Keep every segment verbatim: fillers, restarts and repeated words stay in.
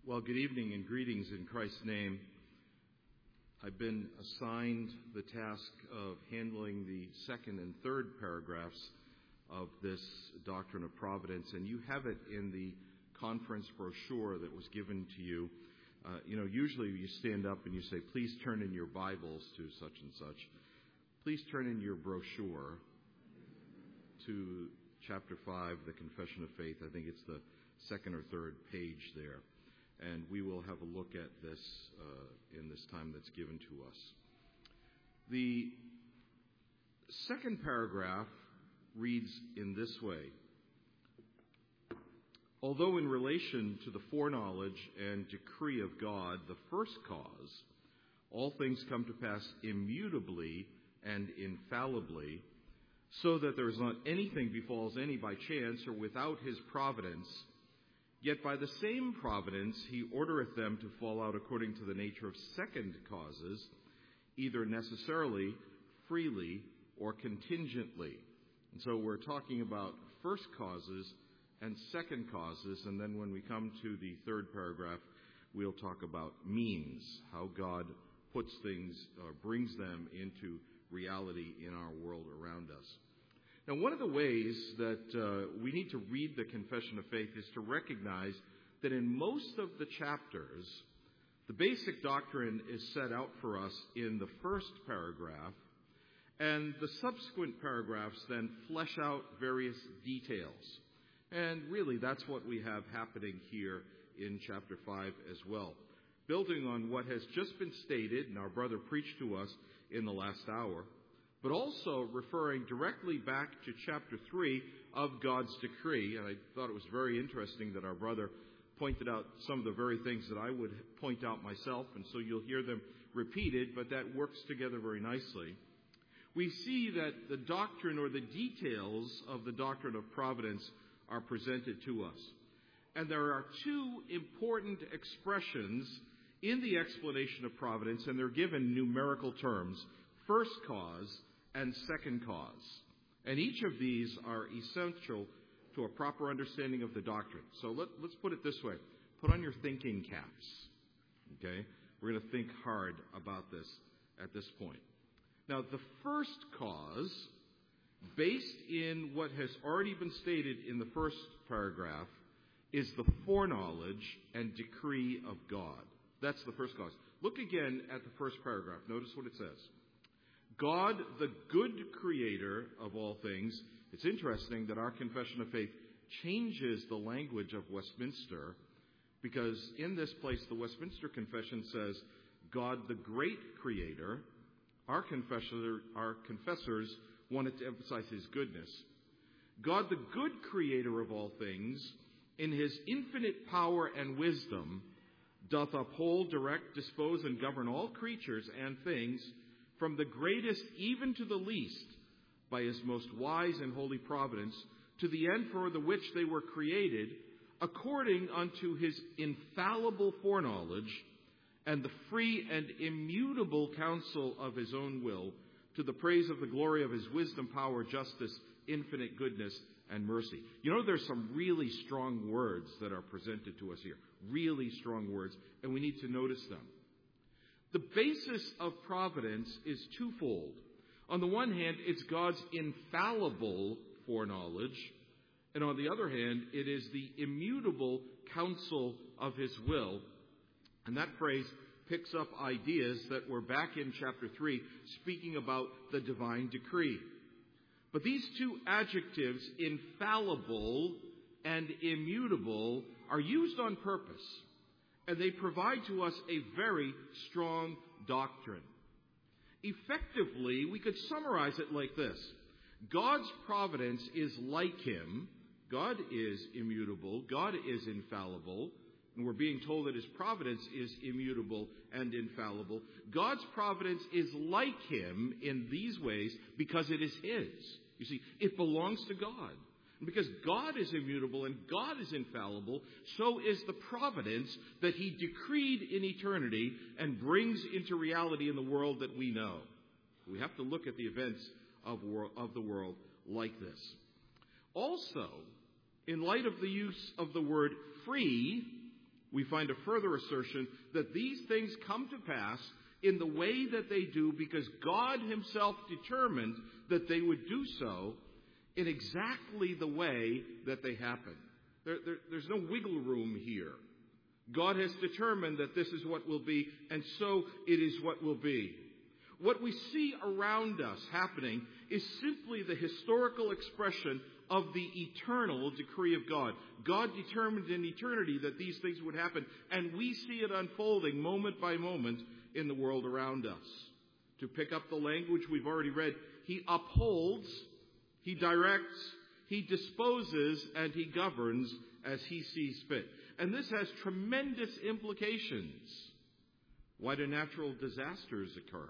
Well, good evening and greetings in Christ's name. I've been assigned the task of handling the second and third paragraphs of this doctrine of providence, and you have it in the conference brochure that was given to you. Uh, you know, usually you stand up and you say, please turn in your Bibles to such and such. Please turn in your brochure to chapter five, the Confession of Faith. I think it's the second or third page there. And we will have a look at this uh, in this time that's given to us. The second paragraph reads in this way. Although in relation to the foreknowledge and decree of God, the first cause, all things come to pass immutably and infallibly, so that there is not anything befalls any by chance or without his providence, yet by the same providence he ordereth them to fall out according to the nature of second causes, either necessarily, freely, or contingently. And so we're talking about first causes and second causes, and then when we come to the third paragraph, we'll talk about means, how God puts things, or brings them into reality in our world around us. Now, one of the ways that uh, we need to read the Confession of Faith is to recognize that in most of the chapters, the basic doctrine is set out for us in the first paragraph, and the subsequent paragraphs then flesh out various details. And really, that's what we have happening here in chapter five as well. Building on what has just been stated, and our brother preached to us in the last hour, but also referring directly back to chapter three of God's decree. And I thought it was very interesting that our brother pointed out some of the very things that I would point out myself, and so you'll hear them repeated, but that works together very nicely. We see that the doctrine or the details of the doctrine of providence are presented to us. And there are two important expressions in the explanation of providence, and they're given numerical terms: first cause and second cause. And each of these are essential to a proper understanding of the doctrine. So let, let's put it this way. Put on your thinking caps. Okay? We're going to think hard about this at this point. Now, the first cause, based in what has already been stated in the first paragraph, is the foreknowledge and decree of God. That's the first cause. Look again at the first paragraph. Notice what it says. God, the good creator of all things. It's interesting that our Confession of Faith changes the language of Westminster, because in this place the Westminster Confession says, God, the great creator. Our confessor, our confessors wanted to emphasize his goodness. God, the good creator of all things, in his infinite power and wisdom, doth uphold, direct, dispose, and govern all creatures and things, from the greatest even to the least, by his most wise and holy providence, to the end for the which they were created, according unto his infallible foreknowledge, and the free and immutable counsel of his own will, to the praise of the glory of his wisdom, power, justice, infinite goodness, and mercy. You know, there's some really strong words that are presented to us here. Really strong words, and we need to notice them. The basis of providence is twofold. On the one hand, it's God's infallible foreknowledge, and on the other hand, it is the immutable counsel of his will. And that phrase picks up ideas that were back in chapter three, speaking about the divine decree. But these two adjectives, infallible and immutable, are used on purpose. And they provide to us a very strong doctrine. Effectively, we could summarize it like this. God's providence is like him. God is immutable. God is infallible. And we're being told that his providence is immutable and infallible. God's providence is like him in these ways because it is his. You see, it belongs to God. And because God is immutable and God is infallible, so is the providence that he decreed in eternity and brings into reality in the world that we know. We have to look at the events of, wor- of the world like this. Also, in light of the use of the word free, we find a further assertion that these things come to pass in the way that they do because God himself determined that they would do so in exactly the way that they happen. There, there, there's no wiggle room here. God has determined that this is what will be, and so it is what will be. What we see around us happening is simply the historical expression of the eternal decree of God. God determined in eternity that these things would happen, and we see it unfolding moment by moment in the world around us. To pick up the language we've already read, he upholds, he directs, he disposes, and he governs as he sees fit. And this has tremendous implications. Why do natural disasters occur?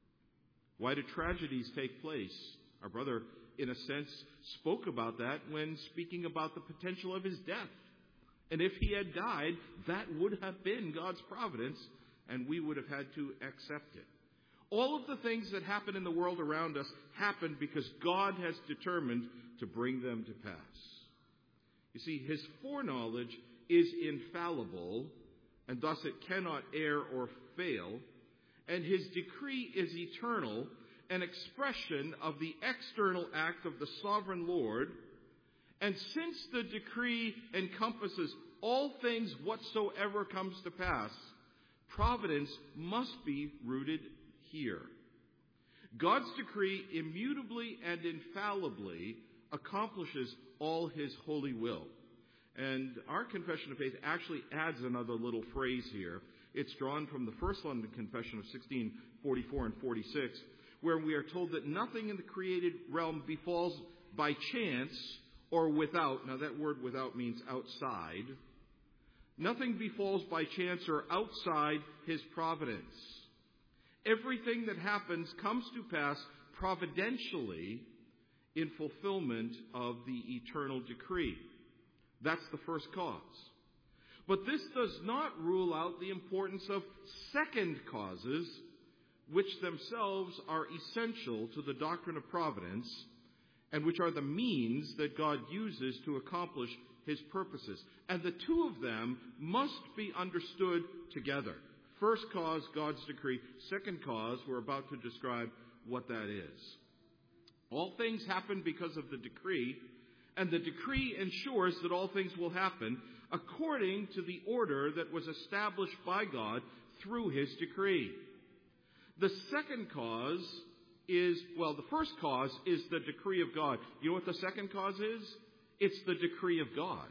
Why do tragedies take place? Our brother, in a sense, spoke about that when speaking about the potential of his death. And if he had died, that would have been God's providence, and we would have had to accept it. All of the things that happen in the world around us happen because God has determined to bring them to pass. You see, his foreknowledge is infallible, and thus it cannot err or fail. And his decree is eternal, an expression of the external act of the sovereign Lord. And since the decree encompasses all things whatsoever comes to pass, providence must be rooted here. God's decree immutably and infallibly accomplishes all his holy will. And our Confession of Faith actually adds another little phrase here. It's drawn from the First London Confession of sixteen forty-four and forty-six, where we are told that nothing in the created realm befalls by chance or without. Now that word without means outside. Nothing befalls by chance or outside his providence. Everything that happens comes to pass providentially in fulfillment of the eternal decree. That's the first cause. But this does not rule out the importance of second causes, which themselves are essential to the doctrine of providence, and which are the means that God uses to accomplish his purposes. And the two of them must be understood together. First cause, God's decree. Second cause, we're about to describe what that is. All things happen because of the decree, and the decree ensures that all things will happen according to the order that was established by God through his decree. The second cause is, well, the first cause is the decree of God. You know what the second cause is? It's the decree of God.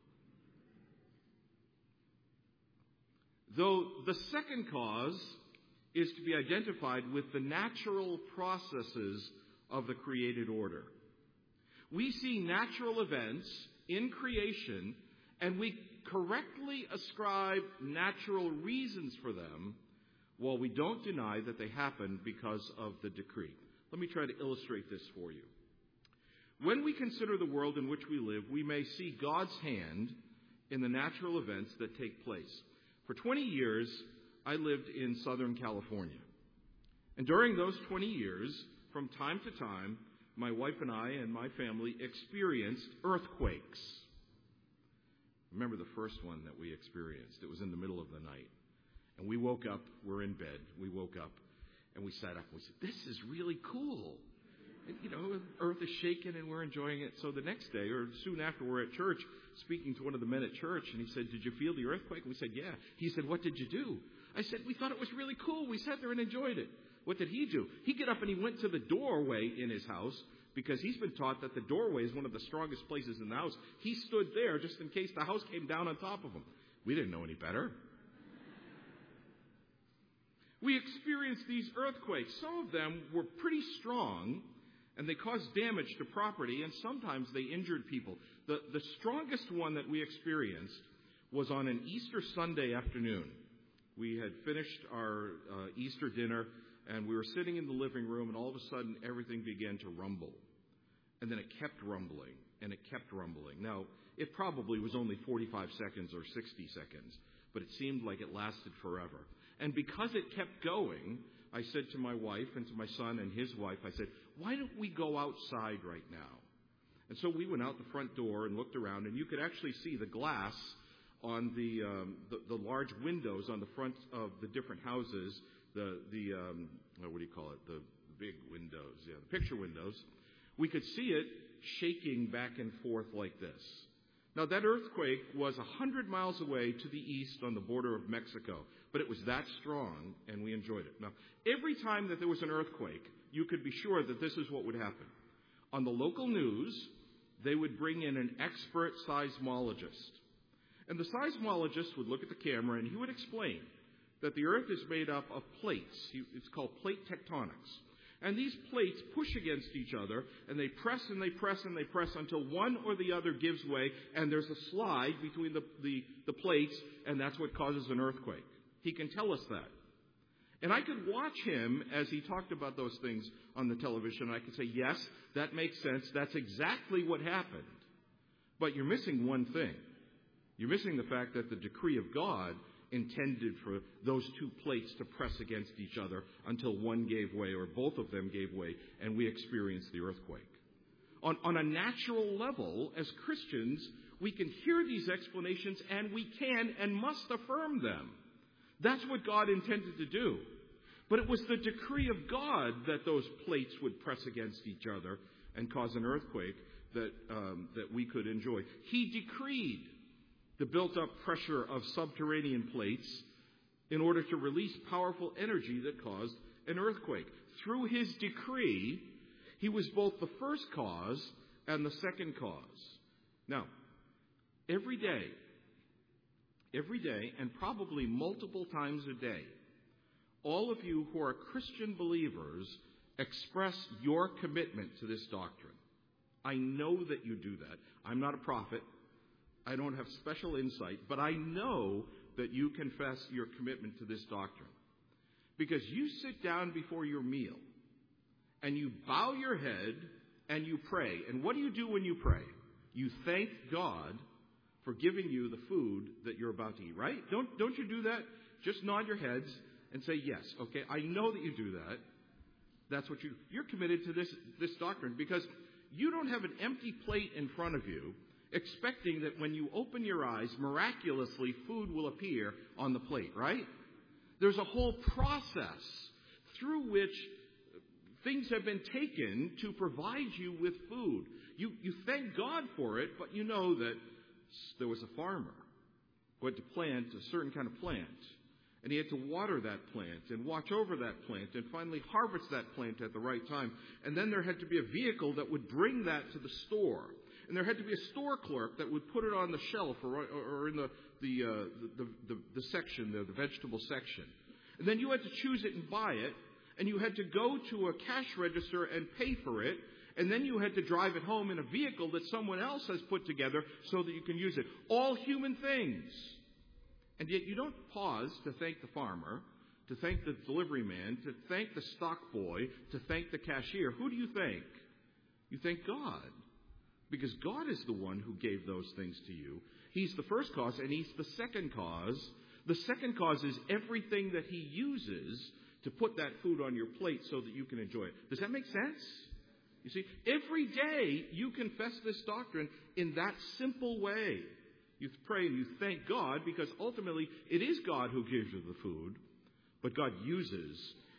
Though the second cause is to be identified with the natural processes of the created order. We see natural events in creation, and we correctly ascribe natural reasons for them, while we don't deny that they happen because of the decree. Let me try to illustrate this for you. When we consider the world in which we live, we may see God's hand in the natural events that take place. For twenty years, I lived in Southern California. And during those twenty years, from time to time, my wife and I and my family experienced earthquakes. Remember the first one that we experienced. It was in the middle of the night. And we woke up, we're in bed, we woke up, and we sat up and we said, this is really cool. And, you know, earth is shaking and we're enjoying it. So the next day, or soon after, we're at church speaking to one of the men at church, and he said, did you feel the earthquake? And we said, yeah. He said, what did you do? I said, we thought it was really cool. We sat there and enjoyed it. What did he do? He got up and he went to the doorway in his house, because he's been taught that the doorway is one of the strongest places in the house. He stood there just in case the house came down on top of him. We didn't know any better. We experienced these earthquakes. Some of them were pretty strong, and they caused damage to property, and sometimes they injured people. The, the strongest one that we experienced was on an Easter Sunday afternoon. We had finished our uh, Easter dinner, and we were sitting in the living room, and all of a sudden everything began to rumble. And then it kept rumbling, and it kept rumbling. Now, it probably was only forty-five seconds or sixty seconds, but it seemed like it lasted forever. And because it kept going, I said to my wife and to my son and his wife, I said, why don't we go outside right now? And so we went out the front door and looked around, and you could actually see the glass on the, um, the the large windows on the front of the different houses, the the um, what do you call it? The big windows, yeah, the picture windows. We could see it shaking back and forth like this. Now, that earthquake was a hundred miles away to the east on the border of Mexico, but it was that strong, and we enjoyed it. Now, every time that there was an earthquake, you could be sure that this is what would happen. On the local news, they would bring in an expert seismologist. And the seismologist would look at the camera, and he would explain that the earth is made up of plates. It's called plate tectonics. And these plates push against each other, and they press and they press and they press until one or the other gives way, and there's a slide between the, the, the plates, and that's what causes an earthquake. He can tell us that. And I could watch him as he talked about those things on the television, and I could say, yes, that makes sense. That's exactly what happened. But you're missing one thing. You're missing the fact that the decree of God intended for those two plates to press against each other until one gave way or both of them gave way, and we experienced the earthquake. On, on a natural level, as Christians, we can hear these explanations, and we can and must affirm them. That's what God intended to do. But it was the decree of God that those plates would press against each other and cause an earthquake that um, that we could enjoy. He decreed the built-up pressure of subterranean plates in order to release powerful energy that caused an earthquake. Through his decree, he was both the first cause and the second cause. Now, every day, every day, and probably multiple times a day, all of you who are Christian believers express your commitment to this doctrine. I know that you do that. I'm not a prophet. I don't have special insight, but I know that you confess your commitment to this doctrine. Because you sit down before your meal, and you bow your head, and you pray. And what do you do when you pray? You thank God for giving you the food that you're about to eat, right? Don't, don't you do that? Just nod your heads and say, yes, okay, I know that you do that. That's what you, you're committed to this, this doctrine, because you don't have an empty plate in front of you expecting that when you open your eyes, miraculously food will appear on the plate, right? There's a whole process through which things have been taken to provide you with food. You, you thank God for it, but you know that there was a farmer who had to plant a certain kind of plant. And he had to water that plant and watch over that plant and finally harvest that plant at the right time. And then there had to be a vehicle that would bring that to the store. And there had to be a store clerk that would put it on the shelf or, or in the the, uh, the, the the section, the, the vegetable section. And then you had to choose it and buy it. And you had to go to a cash register and pay for it. And then you had to drive it home in a vehicle that someone else has put together so that you can use it. All human things. And yet you don't pause to thank the farmer, to thank the delivery man, to thank the stock boy, to thank the cashier. Who do you thank? You thank God. Because God is the one who gave those things to you. He's the first cause, and He's the second cause. The second cause is everything that He uses to put that food on your plate so that you can enjoy it. Does that make sense? You see, every day you confess this doctrine in that simple way. You pray and you thank God because ultimately it is God who gives you the food, but God uses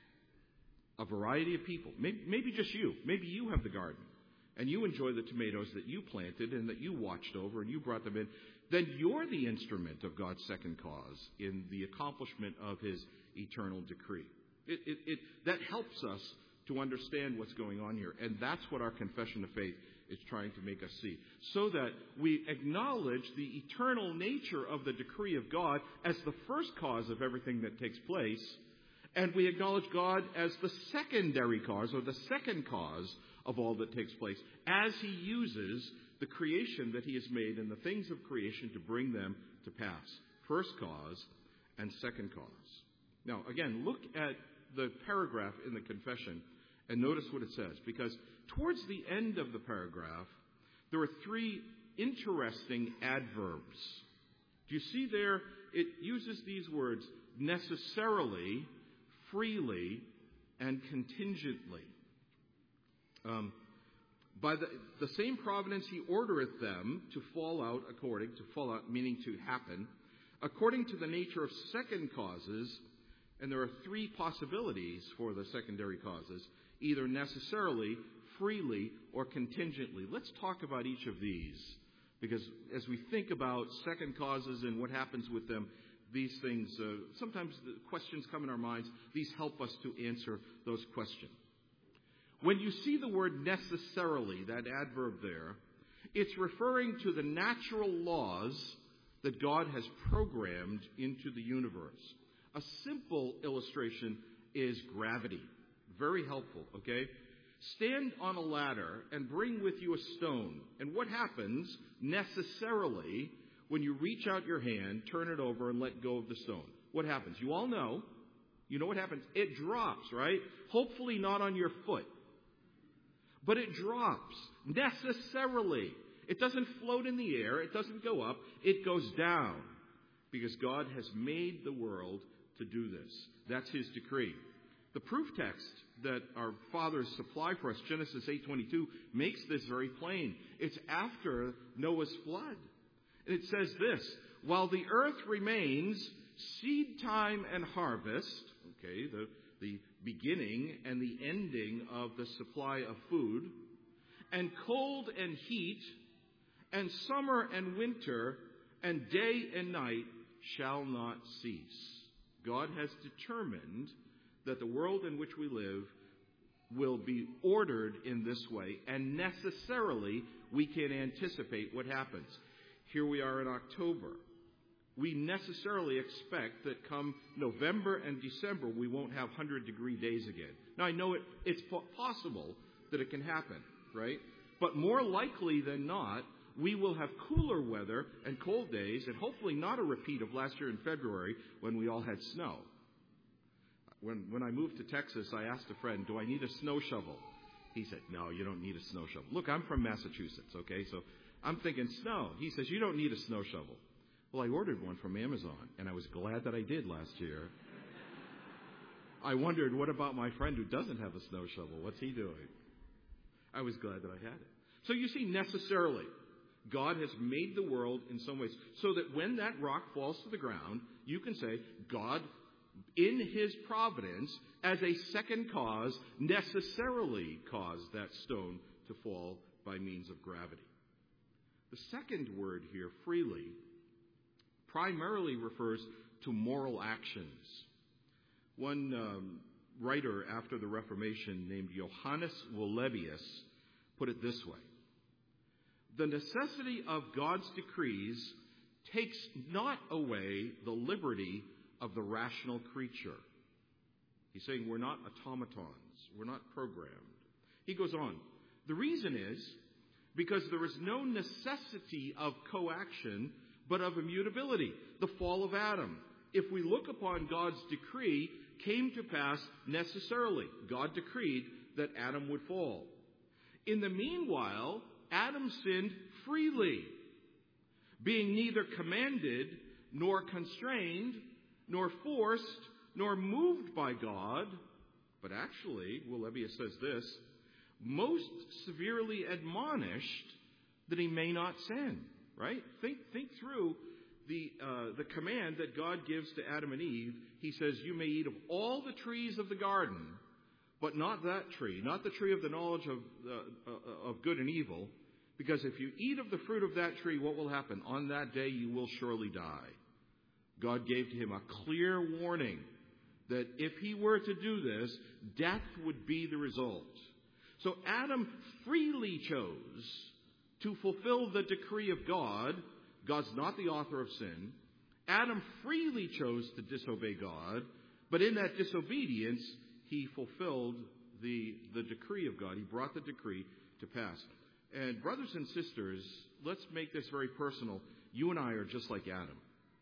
a variety of people. Maybe, maybe just you. Maybe you have the garden. And you enjoy the tomatoes that you planted and that you watched over and you brought them in, then you're the instrument of God's second cause in the accomplishment of His eternal decree. It, it, it, that helps us to understand what's going on here. And that's what our confession of faith is trying to make us see. So that we acknowledge the eternal nature of the decree of God as the first cause of everything that takes place. And we acknowledge God as the secondary cause or the second cause of all that takes place as He uses the creation that He has made and the things of creation to bring them to pass. First cause and second cause. Now, again, look at the paragraph in the confession and notice what it says. Because towards the end of the paragraph, there are three interesting adverbs. Do you see there? It uses these words, necessarily, freely, and contingently. Um, By the, the same providence he ordereth them to fall out according, to fall out meaning to happen, according to the nature of second causes, and there are three possibilities for the secondary causes, either necessarily, freely, or contingently. Let's talk about each of these, because as we think about second causes and what happens with them, these things, uh, sometimes the questions come in our minds. These help us to answer those questions. When you see the word necessarily, that adverb there, it's referring to the natural laws that God has programmed into the universe. A simple illustration is gravity. Very helpful, okay? Stand on a ladder and bring with you a stone. And what happens necessarily when you reach out your hand, turn it over, and let go of the stone? What happens? You all know. You know what happens. It drops, right? Hopefully not on your foot. But it drops necessarily. It doesn't float in the air. It doesn't go up. It goes down because God has made the world to do this. That's His decree. The proof text that our fathers supply for us, Genesis eight twenty-two, makes this very plain. It's after Noah's flood. And it says this, while the earth remains, seed time and harvest, okay, the, the beginning and the ending of the supply of food, and cold and heat, and summer and winter, and day and night shall not cease. God has determined that the world in which we live will be ordered in this way, and necessarily we can anticipate what happens. Here we are in October. We necessarily expect that come November and December we won't have one hundred degree days again. Now I know it, it's possible that it can happen, right? But more likely than not, we will have cooler weather and cold days, and hopefully not a repeat of last year in February when we all had snow. When, when I moved to Texas, I asked a friend, do I need a snow shovel? He said, no, you don't need a snow shovel. Look, I'm from Massachusetts, okay? So I'm thinking snow. He says, you don't need a snow shovel. Well, I ordered one from Amazon, and I was glad that I did last year. I wondered, what about my friend who doesn't have a snow shovel? What's he doing? I was glad that I had it. So you see, necessarily, God has made the world in some ways so that when that rock falls to the ground, you can say, God, in His providence, as a second cause, necessarily caused that stone to fall by means of gravity. The second word here, freely, primarily refers to moral actions. One um, writer after the Reformation named Johannes Wollebius put it this way. The necessity of God's decrees takes not away the liberty of the rational creature. He's saying we're not automatons. We're not programmed. He goes on. The reason is because there is no necessity of coaction, but of immutability. The fall of Adam, if we look upon God's decree, came to pass necessarily. God decreed that Adam would fall. In the meanwhile, Adam sinned freely, being neither commanded, nor constrained, nor forced, nor moved by God. But actually, Wollebius says this, most severely admonished that he may not sin. Right? Think think through the uh, the command that God gives to Adam and Eve. He says, you may eat of all the trees of the garden, but not that tree, not the tree of the knowledge of uh, uh, of good and evil, because if you eat of the fruit of that tree, what will happen? On that day you will surely die. God gave to him a clear warning that if he were to do this, death would be the result. So Adam freely chose to fulfill the decree of God. God's not the author of sin. Adam freely chose to disobey God, but in that disobedience, he fulfilled the, the decree of God. He brought the decree to pass. And brothers and sisters, let's make this very personal. You and I are just like Adam.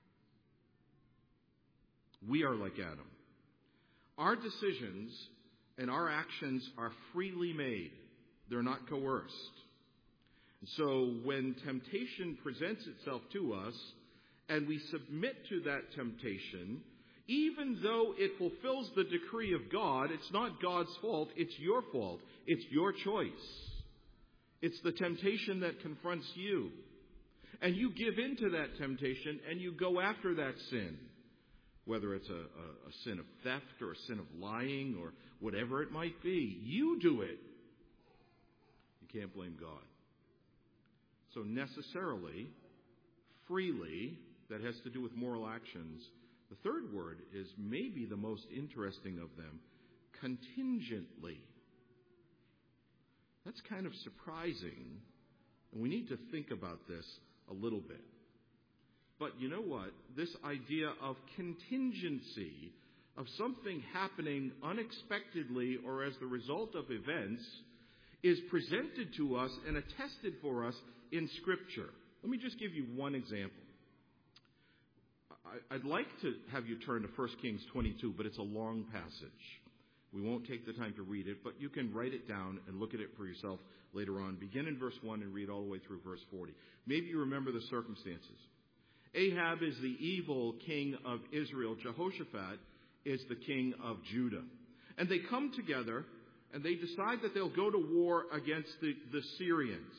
We are like Adam. Our decisions and our actions are freely made. They're not coerced. So when temptation presents itself to us and we submit to that temptation, even though it fulfills the decree of God, it's not God's fault, it's your fault. It's your choice. It's the temptation that confronts you. And you give in to that temptation and you go after that sin. Whether it's a, a, a sin of theft or a sin of lying or whatever it might be. You do it. You can't blame God. So necessarily, freely, that has to do with moral actions. The third word is maybe the most interesting of them, contingently. That's kind of surprising, and we need to think about this a little bit. But you know what? This idea of contingency, of something happening unexpectedly or as the result of events, is presented to us and attested for us in Scripture. Let me just give you one example. I'd like to have you turn to First Kings twenty-two, but it's a long passage. We won't take the time to read it, but you can write it down and look at it for yourself later on. Begin in verse one and read all the way through verse forty. Maybe you remember the circumstances. Ahab is the evil king of Israel. Jehoshaphat is the king of Judah. And they come together and they decide that they'll go to war against the, the Syrians.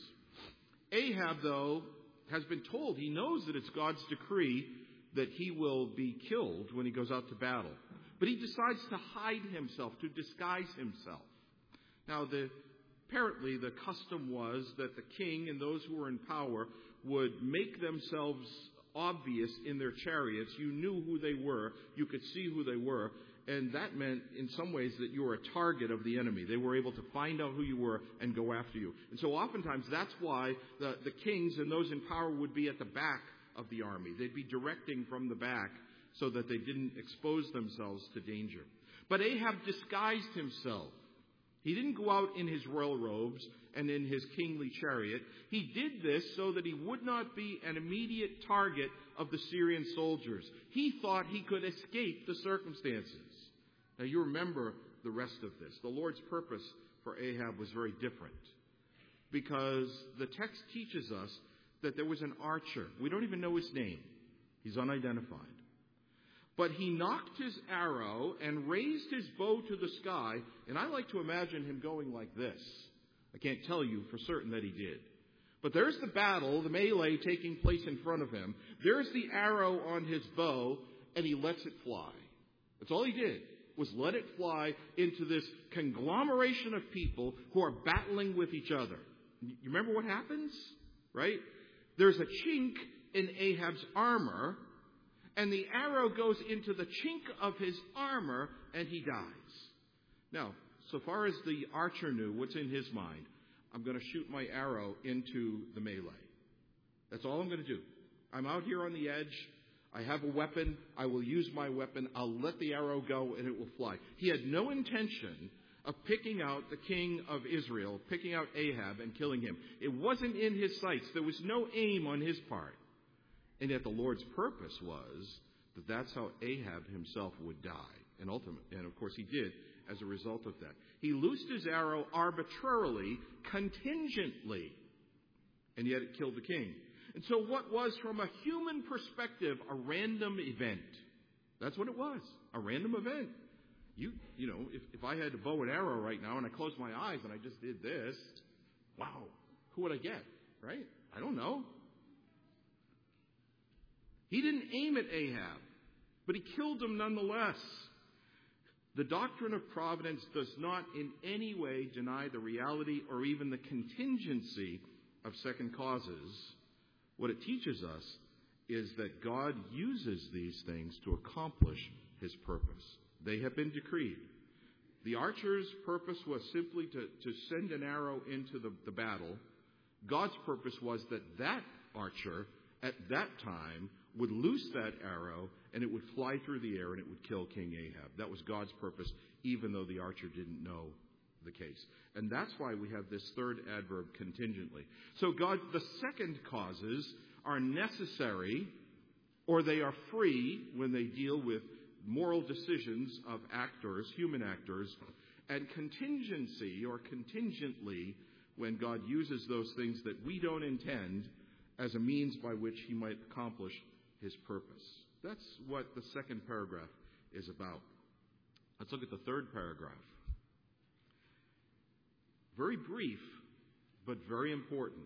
Ahab, though, has been told, he knows that it's God's decree that he will be killed when he goes out to battle. But he decides to hide himself, to disguise himself. Now, the, apparently the custom was that the king and those who were in power would make themselves obvious in their chariots. You knew who they were. You could see who they were. And that meant, in some ways, that you were a target of the enemy. They were able to find out who you were and go after you. And so oftentimes that's why the, the kings and those in power would be at the back of the army. They'd be directing from the back so that they didn't expose themselves to danger. But Ahab disguised himself. He didn't go out in his royal robes and in his kingly chariot. He did this so that he would not be an immediate target of the Syrian soldiers. He thought he could escape the circumstances. Now you remember the rest of this. The Lord's purpose for Ahab was very different, because the text teaches us that there was an archer. We don't even know his name. He's unidentified. But he knocked his arrow and raised his bow to the sky, and I like to imagine him going like this. I can't tell you for certain that he did. But there's the battle, the melee taking place in front of him. There's the arrow on his bow, and he lets it fly. That's all he did, was let it fly into this conglomeration of people who are battling with each other. You remember what happens? Right? There's a chink in Ahab's armor, and the arrow goes into the chink of his armor, and he dies. Now, so far as the archer knew, what's in his mind? I'm going to shoot my arrow into the melee. That's all I'm going to do. I'm out here on the edge. I have a weapon. I will use my weapon. I'll let the arrow go, and it will fly. He had no intention of picking out the king of Israel, picking out Ahab and killing him. It wasn't in his sights. There was no aim on his part. And yet the Lord's purpose was that that's how Ahab himself would die. And ultimately, and of course he did as a result of that. He loosed his arrow arbitrarily, contingently, and yet it killed the king. And so what was, from a human perspective, a random event? That's what it was, a random event. You, you know, if, if I had a bow and arrow right now and I closed my eyes and I just did this, wow, who would I get, right? I don't know. He didn't aim at Ahab, but he killed him nonetheless. The doctrine of providence does not in any way deny the reality or even the contingency of second causes. What it teaches us is that God uses these things to accomplish his purpose. They have been decreed. The archer's purpose was simply to, to send an arrow into the, the battle. God's purpose was that that archer, at that time, would loose that arrow, and it would fly through the air, and it would kill King Ahab. That was God's purpose, even though the archer didn't know the case. And that's why we have this third adverb, contingently. So God, the second causes are necessary, or they are free when they deal with moral decisions of actors, human actors, and contingency, or contingently, when God uses those things that we don't intend as a means by which he might accomplish his purpose. That's what the second paragraph is about. Let's look at the third paragraph. Very brief, but very important.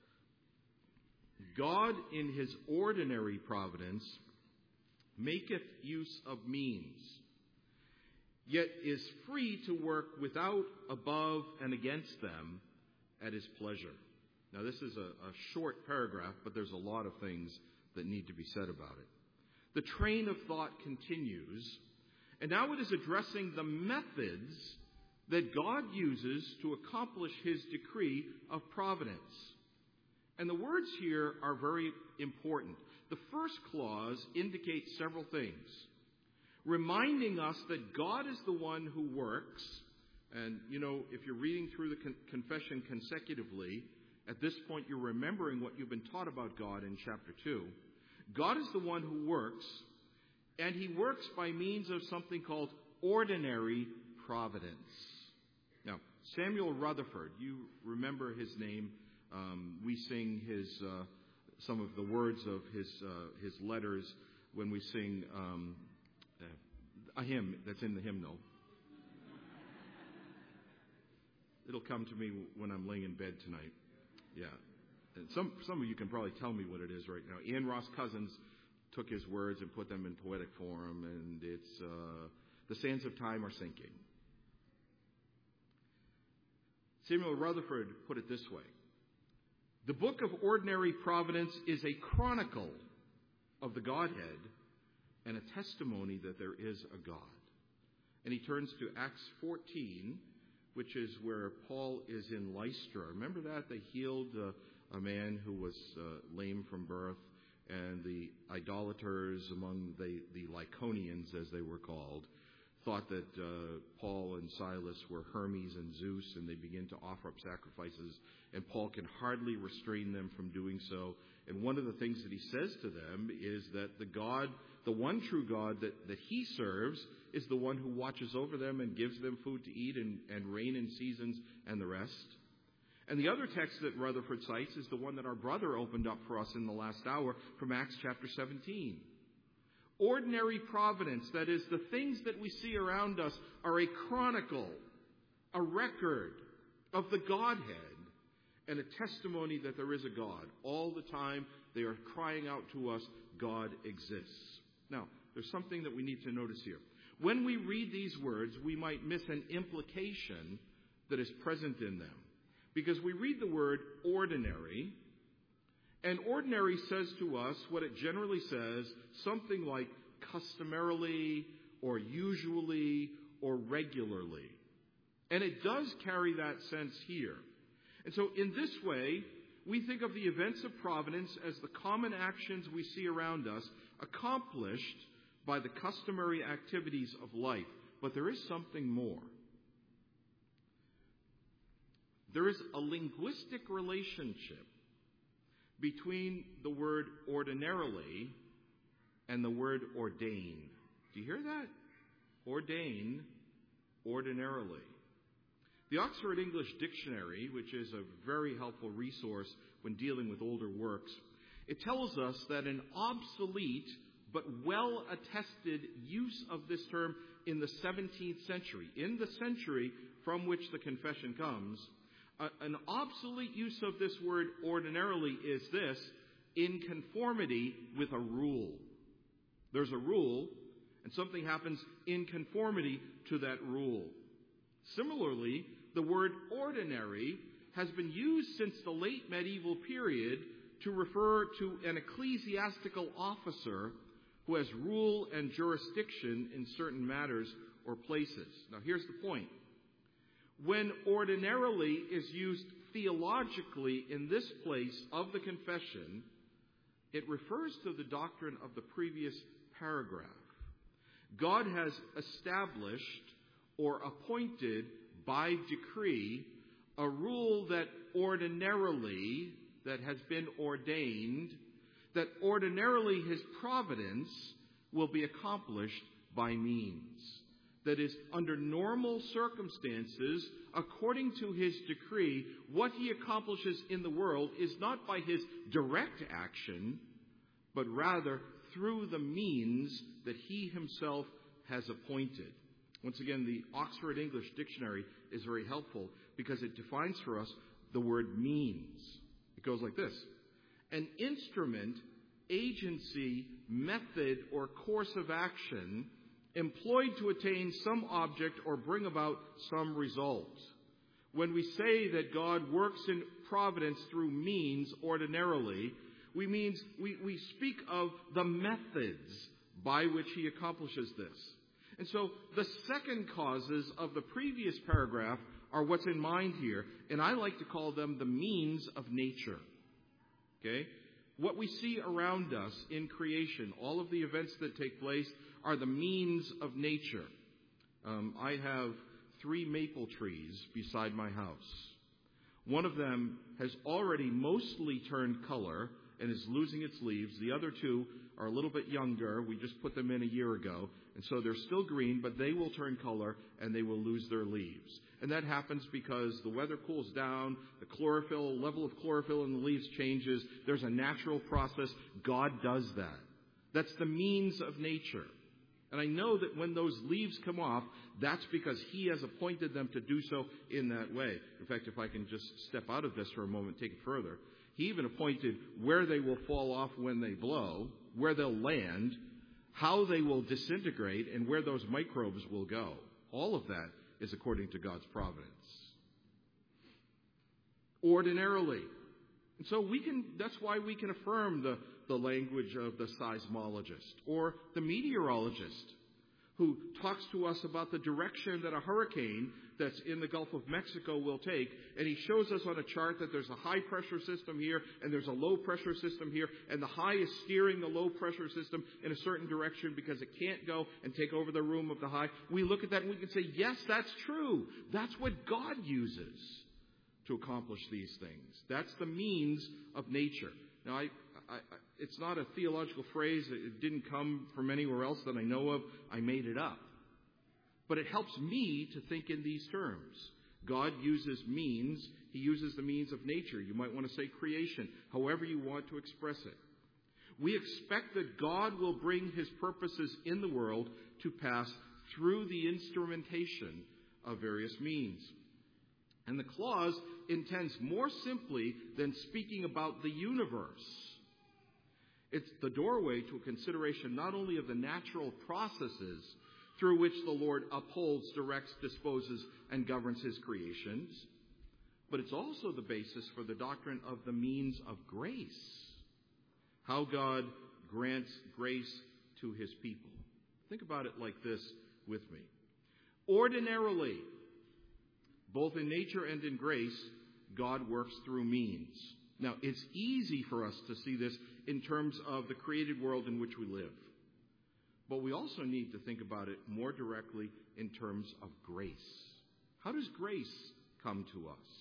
God, in his ordinary providence, maketh use of means, yet is free to work without, above, and against them at his pleasure. Now, this is a, a short paragraph, but there's a lot of things that need to be said about it. The train of thought continues, and now it is addressing the methods that God uses to accomplish his decree of providence. And the words here are very important. The first clause indicates several things, reminding us that God is the one who works. And, you know, if you're reading through the con- confession consecutively, at this point you're remembering what you've been taught about God in chapter two. God is the one who works, and he works by means of something called ordinary providence. Now, Samuel Rutherford, you remember his name. Um, we sing his uh, some of the words of his uh, his letters when we sing um, uh, a hymn that's in the hymnal. It'll come to me when I'm laying in bed tonight. Yeah. And some some of you can probably tell me what it is right now. Ian Ross Cousins took his words and put them in poetic form, and it's uh, the sands of time are sinking. Samuel Rutherford put it this way: the book of ordinary providence is a chronicle of the Godhead and a testimony that there is a God. And he turns to Acts fourteen, which is where Paul is in Lystra. Remember that? They healed uh, a man who was uh, lame from birth, and the idolaters among the, the Lycaonians, as they were called, thought that uh, Paul and Silas were Hermes and Zeus, and they begin to offer up sacrifices, and Paul can hardly restrain them from doing so. And one of the things that he says to them is that the God, the one true God that, that he serves, is the one who watches over them and gives them food to eat and, and rain in seasons and the rest. And the other text that Rutherford cites is the one that our brother opened up for us in the last hour from Acts chapter seventeen. Ordinary providence, that is, the things that we see around us, are a chronicle, a record of the Godhead, and a testimony that there is a God. All the time they are crying out to us, God exists. Now, there's something that we need to notice here. When we read these words, we might miss an implication that is present in them. Because we read the word ordinary, and ordinary says to us what it generally says, something like customarily or usually or regularly. And it does carry that sense here. And so in this way, we think of the events of providence as the common actions we see around us accomplished by the customary activities of life. But there is something more. There is a linguistic relationship between the word ordinarily and the word ordain. Do you hear that? Ordain, ordinarily. The Oxford English Dictionary, which is a very helpful resource when dealing with older works, it tells us that an obsolete but well-attested use of this term in the seventeenth century, in the century from which the confession comes, an obsolete use of this word ordinarily is this: in conformity with a rule. There's a rule, and something happens in conformity to that rule. Similarly, the word ordinary has been used since the late medieval period to refer to an ecclesiastical officer who has rule and jurisdiction in certain matters or places. Now, here's the point. When ordinarily is used theologically in this place of the confession, it refers to the doctrine of the previous paragraph. God has established or appointed by decree a rule that ordinarily, that has been ordained, that ordinarily his providence will be accomplished by means. That is, under normal circumstances, according to his decree, what he accomplishes in the world is not by his direct action, but rather through the means that he himself has appointed. Once again, the Oxford English Dictionary is very helpful because it defines for us the word means. It goes like this: an instrument, agency, method, or course of action employed to attain some object or bring about some result. When we say that God works in providence through means ordinarily, we means we, we speak of the methods by which he accomplishes this. And so the second causes of the previous paragraph are what's in mind here, and I like to call them the means of nature. Okay? What we see around us in creation, all of the events that take place, are the means of nature. Um, I have three maple trees beside my house. One of them has already mostly turned color and is losing its leaves. The other two are a little bit younger. We just put them in a year ago. And so they're still green, but they will turn color and they will lose their leaves. And that happens because the weather cools down, the chlorophyll, level of chlorophyll in the leaves changes. There's a natural process. God does that. That's the means of nature. And I know that when those leaves come off, that's because he has appointed them to do so in that way. In fact, if I can just step out of this for a moment, take it further. He even appointed where they will fall off when they blow, where they'll land, how they will disintegrate, and where those microbes will go. All of that is according to God's providence. Ordinarily. And so we can, that's why we can affirm the, the language of the seismologist or the meteorologist who talks to us about the direction that a hurricane that's in the Gulf of Mexico will take. And he shows us on a chart that there's a high-pressure system here and there's a low-pressure system here. And the high is steering the low-pressure system in a certain direction because it can't go and take over the room of the high. We look at that and we can say, yes, that's true. That's what God uses to accomplish these things. That's the means of nature. Now, I, I, I, it's not a theological phrase. It didn't come from anywhere else that I know of. I made it up. But it helps me to think in these terms. God uses means. He uses the means of nature. You might want to say creation, however you want to express it. We expect that God will bring his purposes in the world to pass through the instrumentation of various means. And the clause intends more simply than speaking about the universe. It's the doorway to a consideration not only of the natural processes through which the Lord upholds, directs, disposes, and governs his creations, but it's also the basis for the doctrine of the means of grace. How God grants grace to his people. Think about it like this with me. Ordinarily, both in nature and in grace, God works through means. Now, it's easy for us to see this in terms of the created world in which we live. But we also need to think about it more directly in terms of grace. How does grace come to us?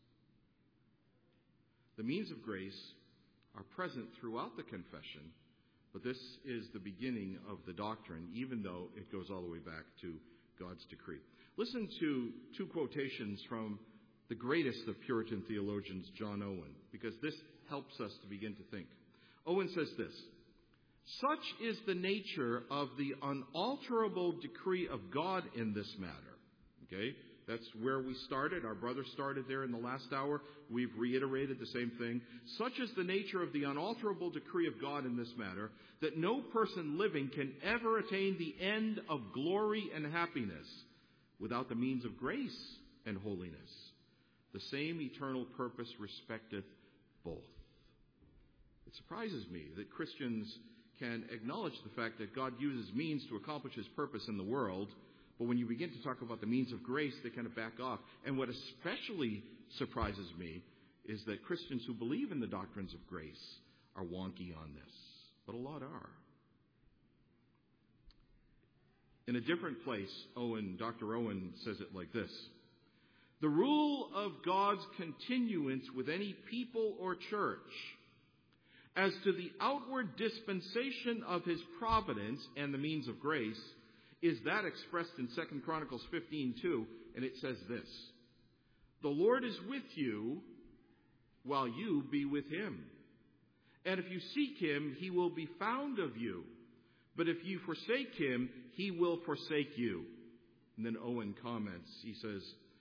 The means of grace are present throughout the confession, but this is the beginning of the doctrine, even though it goes all the way back to God's decree. Listen to two quotations from the greatest of Puritan theologians, John Owen, because this helps us to begin to think. Owen says this: "Such is the nature of the unalterable decree of God in this matter." Okay, that's where we started. Our brother started there in the last hour. We've reiterated the same thing. Such is the nature of the unalterable decree of God in this matter, that no person living can ever attain the end of glory and happiness without the means of grace and holiness. The same eternal purpose respecteth both. It surprises me that Christians can acknowledge the fact that God uses means to accomplish his purpose in the world, but when you begin to talk about the means of grace, they kind of back off. And what especially surprises me is that Christians who believe in the doctrines of grace are wonky on this. But a lot are. In a different place, Owen, Doctor Owen says it like this: "The rule of God's continuance with any people or church as to the outward dispensation of his providence and the means of grace is that expressed in Second Chronicles fifteen two, and it says this: The Lord is with you while you be with him. And if you seek him, he will be found of you. But if you forsake him, he will forsake you." And then Owen comments, he says,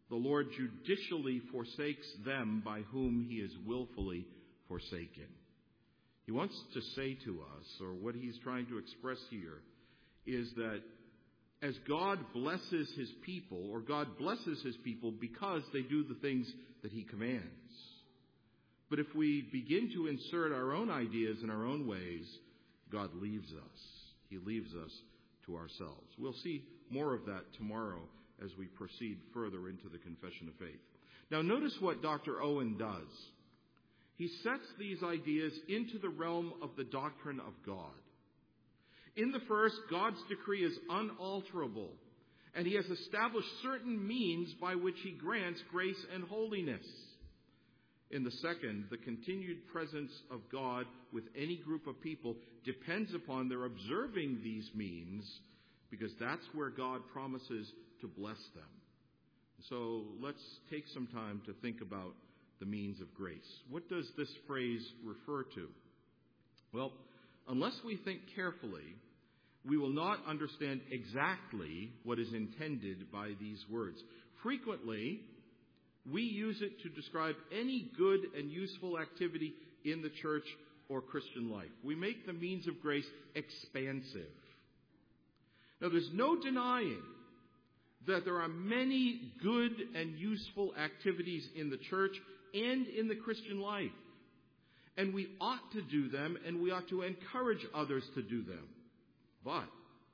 the Lord judicially forsakes them by whom he is willfully forsaken. He wants to say to us, or what he's trying to express here, is that as God blesses his people, or God blesses his people because they do the things that he commands. But if we begin to insert our own ideas and our own ways, God leaves us. He leaves us to ourselves. We'll see more of that tomorrow as we proceed further into the Confession of Faith. Now notice what Doctor Owen does. He sets these ideas into the realm of the doctrine of God. In the first, God's decree is unalterable, and he has established certain means by which he grants grace and holiness. In the second, the continued presence of God with any group of people depends upon their observing these means, because that's where God promises to bless them. So let's take some time to think about the means of grace. What does this phrase refer to? Well, unless we think carefully, we will not understand exactly what is intended by these words. Frequently, we use it to describe any good and useful activity in the church or Christian life. We make the means of grace expansive. Now, there's no denying that there are many good and useful activities in the church and in the Christian life. And we ought to do them, and we ought to encourage others to do them. But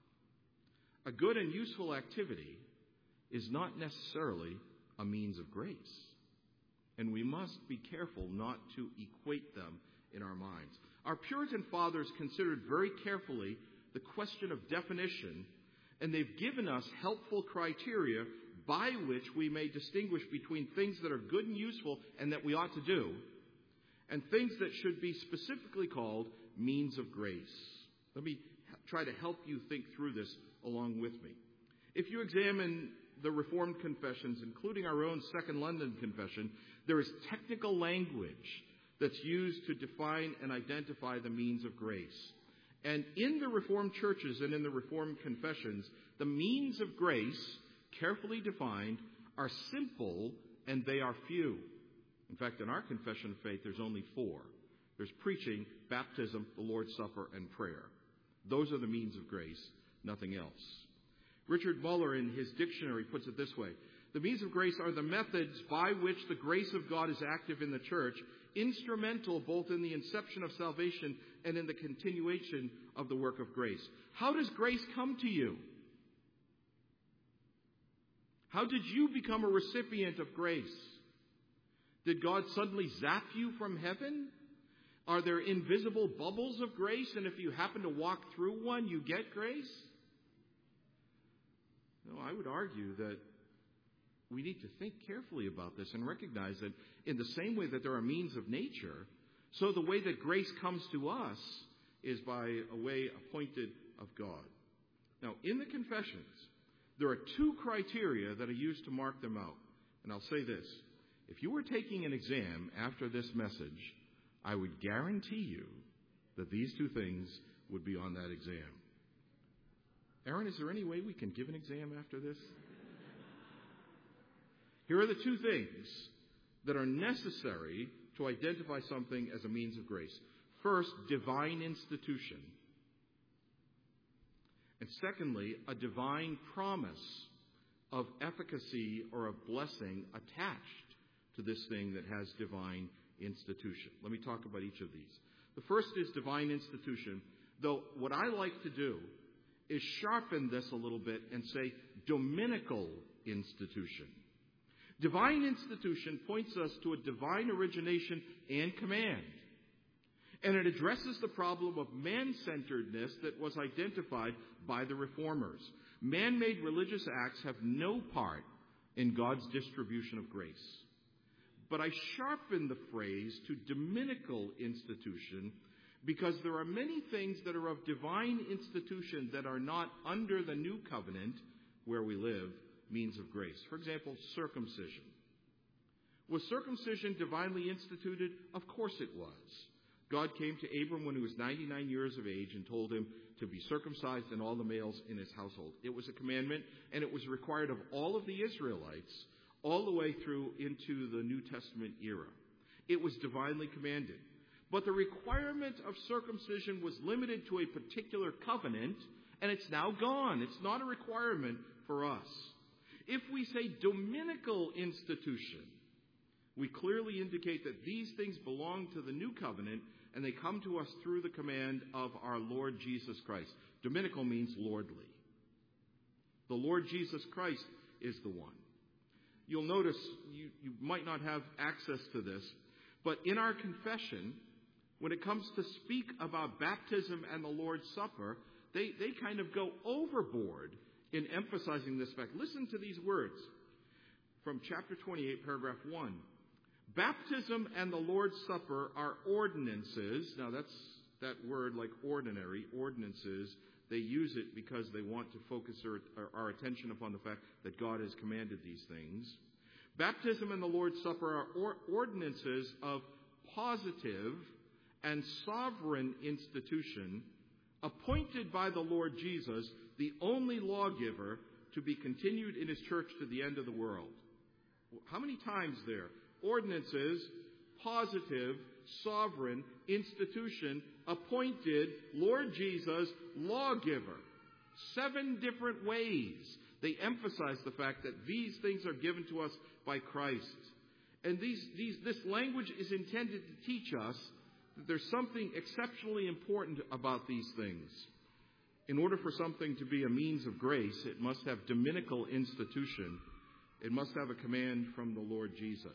a good and useful activity is not necessarily a means of grace. And we must be careful not to equate them in our minds. Our Puritan fathers considered very carefully the question of definition, and they've given us helpful criteria by which we may distinguish between things that are good and useful and that we ought to do, and things that should be specifically called means of grace. Let me try to help you think through this along with me. If you examine the Reformed confessions, including our own Second London Confession, there is technical language that's used to define and identify the means of grace. And in the Reformed churches and in the Reformed confessions, the means of grace, carefully defined, are simple and they are few. In fact, in our confession of faith, there's only four. There's preaching, baptism, the Lord's Supper, and prayer. Those are the means of grace, nothing else. Richard Muller, in his dictionary, puts it this way. The means of grace are the methods by which the grace of God is active in the church, instrumental both in the inception of salvation and in the continuation of the work of grace. How does grace come to you? How did you become a recipient of grace? Did God suddenly zap you from heaven? Are there invisible bubbles of grace, and if you happen to walk through one, you get grace? No, I would argue that we need to think carefully about this and recognize that in the same way that there are means of nature, so the way that grace comes to us is by a way appointed of God. Now, in the confessions, there are two criteria that are used to mark them out. And I'll say this. If you were taking an exam after this message, I would guarantee you that these two things would be on that exam. Aaron, is there any way we can give an exam after this? Here are the two things that are necessary to identify something as a means of grace. First, divine institution. And secondly, a divine promise of efficacy or of blessing attached to this thing that has divine institution. Let me talk about each of these. The first is divine institution, though what I like to do is sharpen this a little bit and say dominical institution. Divine institution points us to a divine origination and command. And it addresses the problem of man-centeredness that was identified by the Reformers. Man-made religious acts have no part in God's distribution of grace. But I sharpen the phrase to dominical institution because there are many things that are of divine institution that are not under the new covenant where we live means of grace. For example, circumcision. Was circumcision divinely instituted? Of course it was. God came to Abram when he was ninety-nine years of age and told him to be circumcised and all the males in his household. It was a commandment, and it was required of all of the Israelites all the way through into the New Testament era. It was divinely commanded. But the requirement of circumcision was limited to a particular covenant, and it's now gone. It's not a requirement for us. If we say dominical institution, we clearly indicate that these things belong to the new covenant, and they come to us through the command of our Lord Jesus Christ. Dominical means lordly. The Lord Jesus Christ is the one. You'll notice, you, you might not have access to this, but in our confession, when it comes to speak about baptism and the Lord's Supper, they, they kind of go overboard in emphasizing this fact. Listen to these words from chapter twenty-eight, paragraph one. Baptism and the Lord's Supper are ordinances. Now that's that word like ordinary, ordinances. They use it because they want to focus our, our attention upon the fact that God has commanded these things. Baptism and the Lord's Supper are or, ordinances of positive and sovereign institution appointed by the Lord Jesus, the only lawgiver, to be continued in his church to the end of the world. How many times there? Ordinances, positive, sovereign, institution, appointed, Lord Jesus, lawgiver. Seven different ways they emphasize the fact that these things are given to us by Christ. And these, these, this language is intended to teach us that there's something exceptionally important about these things. In order for something to be a means of grace, it must have dominical institution. It must have a command from the Lord Jesus.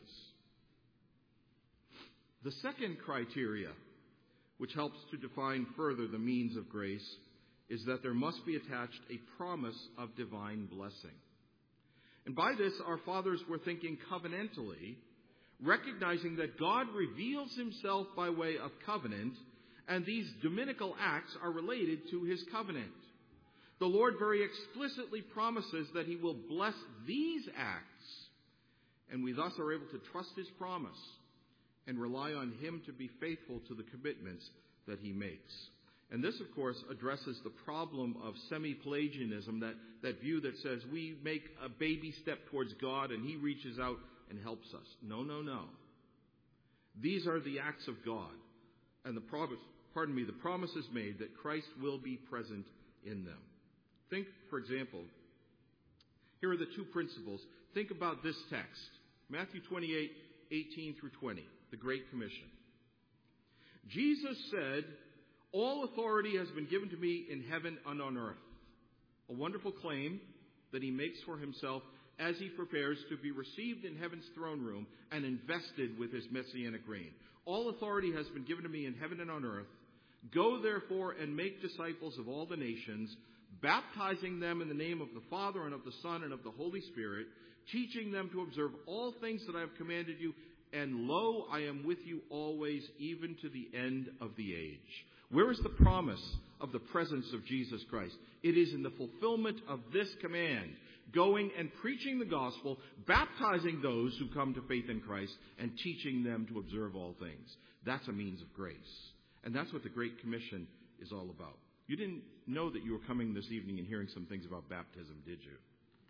The second criteria, which helps to define further the means of grace, is that there must be attached a promise of divine blessing. And by this, our fathers were thinking covenantally, recognizing that God reveals himself by way of covenant, and these dominical acts are related to his covenant. The Lord very explicitly promises that he will bless these acts, and we thus are able to trust his promise and rely on him to be faithful to the commitments that he makes. And this, of course, addresses the problem of semi-Pelagianism, that, that view that says we make a baby step towards God and he reaches out and helps us. No, no, no. These are the acts of God. And the promise, pardon me, the promise is made that Christ will be present in them. Think, for example, here are the two principles. Think about this text. Matthew twenty-eight, eighteen through twenty, the Great Commission. Jesus said, "All authority has been given to me in heaven and on earth." A wonderful claim that he makes for himself as he prepares to be received in heaven's throne room and invested with his messianic reign. All authority has been given to me in heaven and on earth. Go therefore and make disciples of all the nations, baptizing them in the name of the Father and of the Son and of the Holy Spirit, teaching them to observe all things that I have commanded you, and lo, I am with you always, even to the end of the age. Where is the promise of the presence of Jesus Christ? It is in the fulfillment of this command, going and preaching the gospel, baptizing those who come to faith in Christ, and teaching them to observe all things. That's a means of grace. And that's what the Great Commission is all about. You didn't know that you were coming this evening and hearing some things about baptism, did you?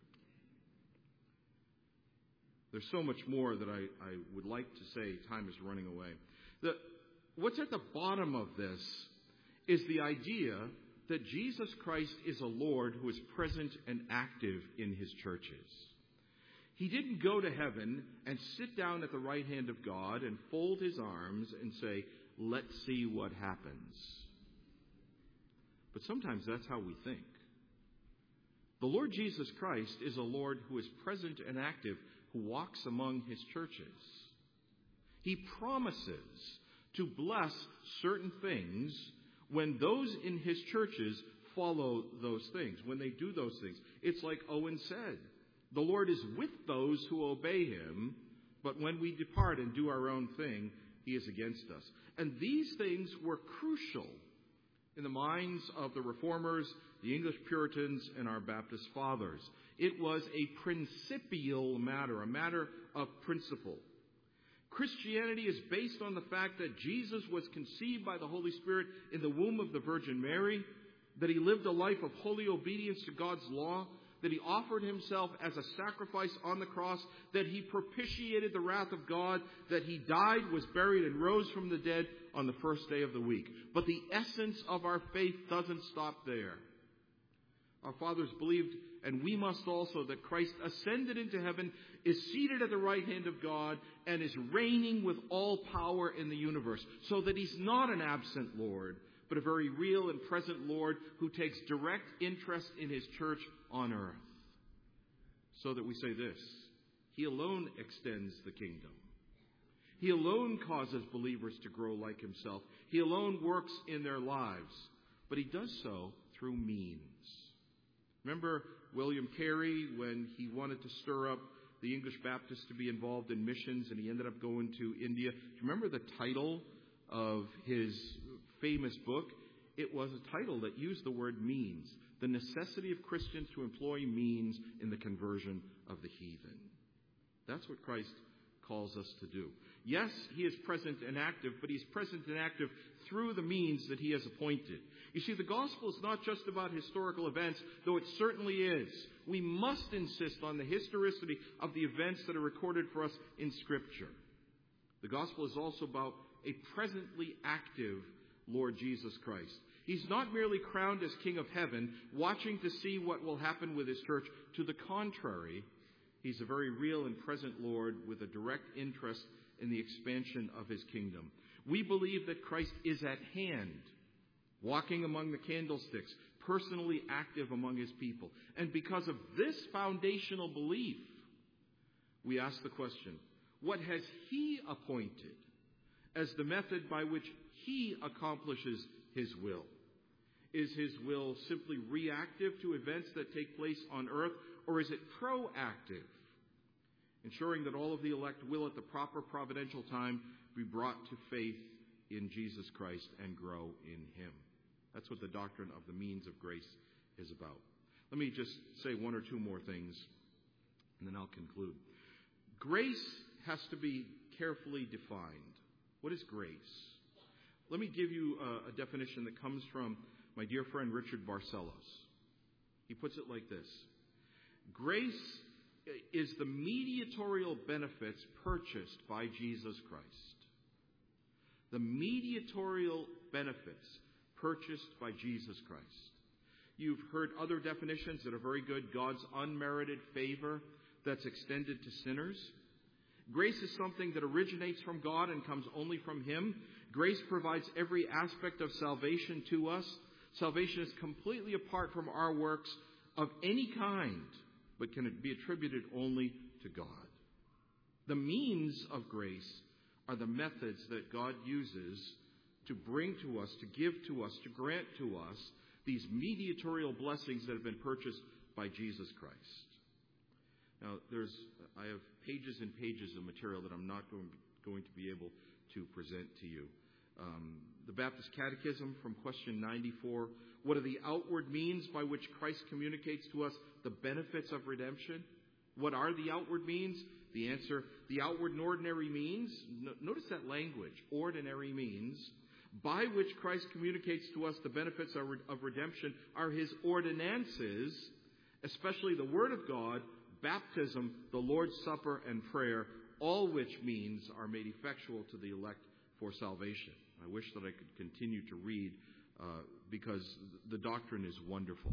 There's so much more that I, I would like to say. Time is running away. The, what's at the bottom of this is the idea that Jesus Christ is a Lord who is present and active in his churches. He didn't go to heaven and sit down at the right hand of God and fold his arms and say, "Let's see what happens." But sometimes that's how we think. The Lord Jesus Christ is a Lord who is present and active, who walks among his churches. He promises to bless certain things when those in his churches follow those things, when they do those things. It's like Owen said, the Lord is with those who obey him, but when we depart and do our own thing, he is against us. And these things were crucial in the minds of the Reformers, the English Puritans, and our Baptist fathers. It was a principial matter, a matter of principle. Christianity is based on the fact that Jesus was conceived by the Holy Spirit in the womb of the Virgin Mary, that he lived a life of holy obedience to God's law, that he offered himself as a sacrifice on the cross, that he propitiated the wrath of God, that he died, was buried, and rose from the dead on the first day of the week. But the essence of our faith doesn't stop there. Our fathers believed, and we must also, that Christ ascended into heaven, is seated at the right hand of God, and is reigning with all power in the universe. So that he's not an absent Lord, but a very real and present Lord who takes direct interest in his church on earth. So that we say this: he alone extends the kingdom. He alone causes believers to grow like himself. He alone works in their lives. But he does so through means. Remember William Carey, when he wanted to stir up the English Baptists to be involved in missions, and he ended up going to India? Do you remember the title of his famous book? It was a title that used the word means. The necessity of Christians to employ means in the conversion of the heathen. That's what Christ calls us to do. Yes, he is present and active, but he's present and active through the means that he has appointed. You see, the gospel is not just about historical events, though it certainly is. We must insist on the historicity of the events that are recorded for us in Scripture. The gospel is also about a presently active Lord Jesus Christ. He's not merely crowned as King of Heaven, watching to see what will happen with his church. To the contrary, he's a very real and present Lord with a direct interest in the expansion of his kingdom. We believe that Christ is at hand, walking among the candlesticks, personally active among his people. And because of this foundational belief, we ask the question, what has he appointed as the method by which he accomplishes his will? Is his will simply reactive to events that take place on earth, or is it proactive, ensuring that all of the elect will at the proper providential time be brought to faith in Jesus Christ and grow in him? That's what the doctrine of the means of grace is about. Let me just say one or two more things, and then I'll conclude. Grace has to be carefully defined. What is grace? Let me give you a, a definition that comes from my dear friend Richard Barcelos. He puts it like this: grace is the mediatorial benefits purchased by Jesus Christ. The mediatorial benefits purchased by Jesus Christ. You've heard other definitions that are very good. God's unmerited favor that's extended to sinners. Grace is something that originates from God and comes only from him. Grace provides every aspect of salvation to us. Salvation is completely apart from our works of any kind, but can be attributed only to God. The means of grace are the methods that God uses to bring to us, to give to us, to grant to us these mediatorial blessings that have been purchased by Jesus Christ. Now, there's I have pages and pages of material that I'm not going, going to be able to present to you. Um, the Baptist Catechism from question ninety-four. What are the outward means by which Christ communicates to us the benefits of redemption? What are the outward means? The answer, the outward and ordinary means. No, notice that language, ordinary means, by which Christ communicates to us the benefits of, of redemption are his ordinances, especially the Word of God, baptism, the Lord's Supper, and prayer, all which means are made effectual to the elect for salvation. I wish that I could continue to read uh, because the doctrine is wonderful.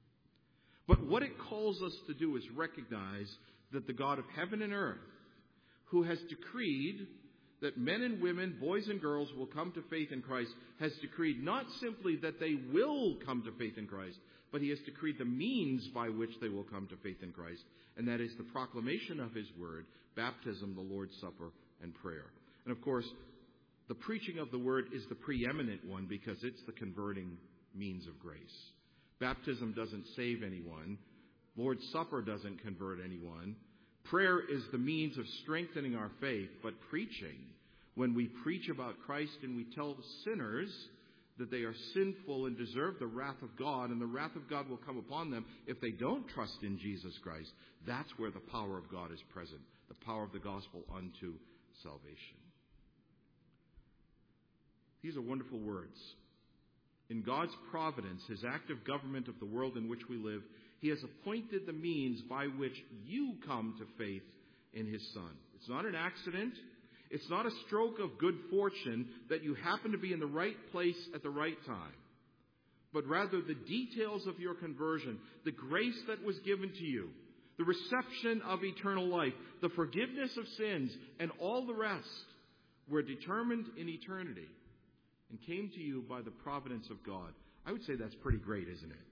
But what it calls us to do is recognize that the God of heaven and earth, who has decreed that men and women, boys and girls, will come to faith in Christ, has decreed not simply that they will come to faith in Christ, but he has decreed the means by which they will come to faith in Christ, and that is the proclamation of his word, baptism, the Lord's Supper, and prayer. And of course, the preaching of the word is the preeminent one because it's the converting means of grace. Baptism doesn't save anyone. Lord's Supper doesn't convert anyone. Prayer is the means of strengthening our faith, but preaching, when we preach about Christ and we tell sinners that they are sinful and deserve the wrath of God, and the wrath of God will come upon them if they don't trust in Jesus Christ, that's where the power of God is present, the power of the gospel unto salvation. These are wonderful words. In God's providence, his active government of the world in which we live, He has appointed the means by which you come to faith in His Son. It's not an accident. It's not a stroke of good fortune that you happen to be in the right place at the right time. But rather the details of your conversion, the grace that was given to you, the reception of eternal life, the forgiveness of sins, and all the rest were determined in eternity and came to you by the providence of God. I would say that's pretty great, isn't it?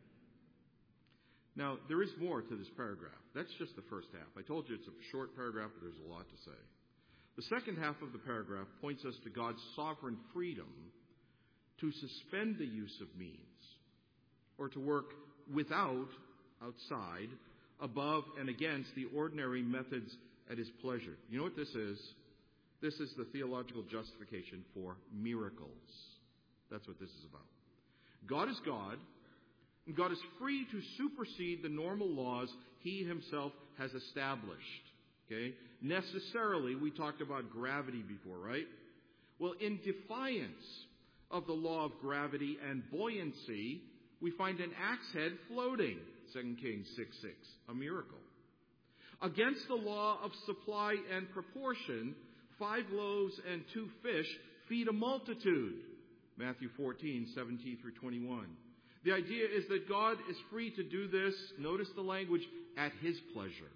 Now, there is more to this paragraph. That's just the first half. I told you it's a short paragraph, but there's a lot to say. The second half of the paragraph points us to God's sovereign freedom to suspend the use of means or to work without, outside, above and against the ordinary methods at His pleasure. You know what this is? This is the theological justification for miracles. That's what this is about. God is God, and God is free to supersede the normal laws He Himself has established. Okay? Necessarily, we talked about gravity before, right? Well, in defiance of the law of gravity and buoyancy, we find an axe head floating, Second Kings six six, a miracle. Against the law of supply and proportion, five loaves and two fish feed a multitude, Matthew fourteen seventeen through twenty-one. The idea is that God is free to do this, notice the language, at His pleasure.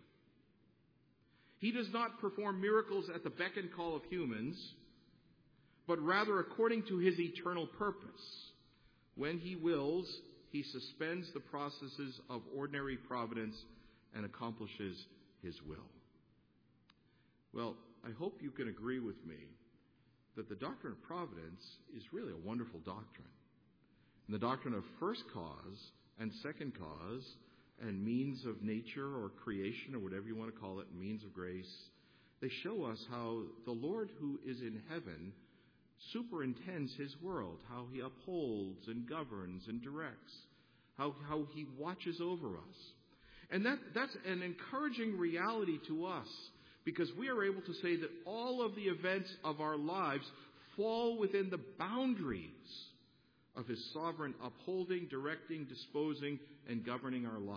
He does not perform miracles at the beck and call of humans, but rather according to His eternal purpose. When He wills, He suspends the processes of ordinary providence and accomplishes His will. Well, I hope you can agree with me that the doctrine of providence is really a wonderful doctrine. And the doctrine of first cause and second cause and means of nature or creation or whatever you want to call it, means of grace, they show us how the Lord who is in heaven superintends His world, how He upholds and governs and directs, how, how He watches over us. And that, that's an encouraging reality to us, because we are able to say that all of the events of our lives fall within the boundaries of His sovereign upholding, directing, disposing, and governing our lives.